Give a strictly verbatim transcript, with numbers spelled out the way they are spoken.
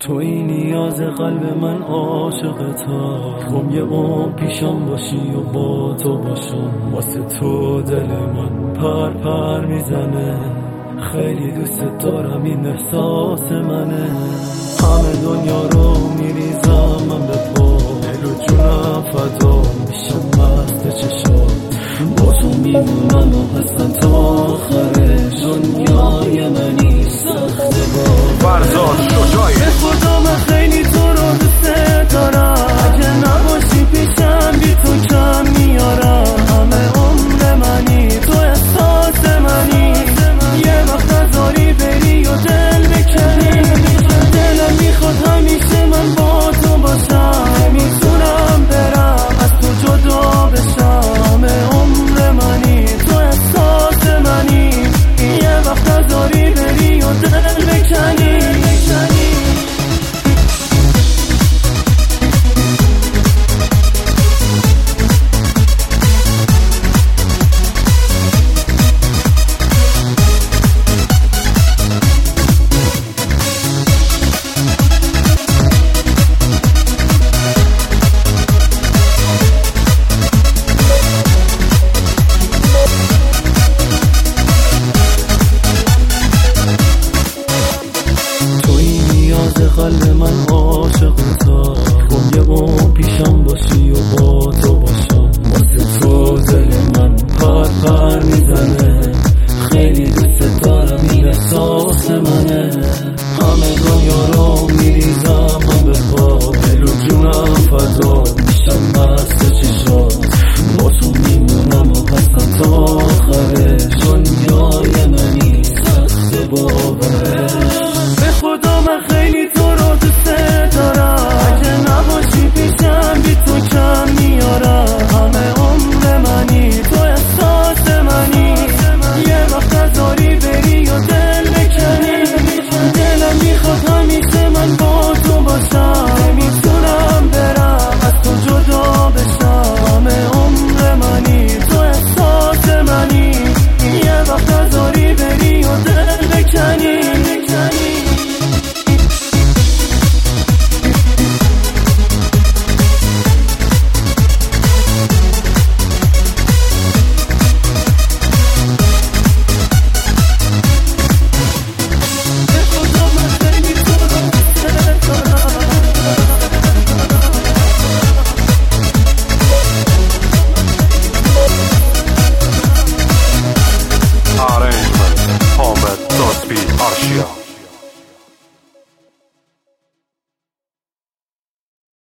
توی نیاز قلب من عاشقتا، خوام یه عمر پیشم باشی و با تو باشم. واسه تو دل من پر پر میزنه، خیلی دوست دارم، این احساس منه. همه دنیا رو میریزم من به پا، دل و جونم فدا میشم مست چشات. با تو میمونم و هستم تا آخرش، دنیای منی سخته با فرزاد شجاعی. به خدا من خیلی تو رو دوست دارم، اگه نباشی پیشم بی تو کم میارم. همه عمر منی، تو احساس منی، یه وقت نذاری بری و دل بکنی. دلم میخواد همیشه من با تو باشم، نمیتونم برم از تو جدا بشم. همه عمر منی، تو احساس منی، یه وقت نذاری بری و دل بکنی. قلب من عاشقتا، خوام یه عمر پیشم باشی و با